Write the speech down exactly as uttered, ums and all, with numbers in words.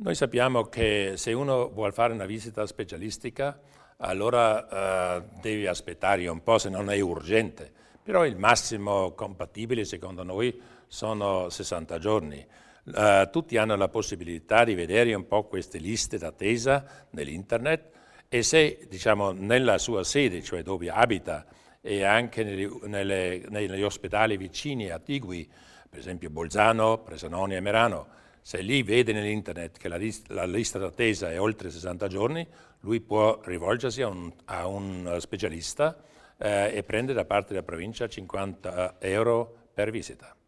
Noi sappiamo che se uno vuole fare una visita specialistica, allora eh, devi aspettare un po' se non è urgente, però il massimo compatibile secondo noi sono sessanta giorni. Uh, tutti hanno la possibilità di vedere un po' queste liste d'attesa nell'internet e se diciamo nella sua sede, cioè dove abita e anche negli, nelle, negli ospedali vicini attigui, per esempio Bolzano, Presanoni e Merano, se lì vede nell'internet che la, list la lista d'attesa è oltre sessanta giorni, lui può rivolgersi a un, a un specialista eh, e prende da parte della provincia cinquanta euro per visita.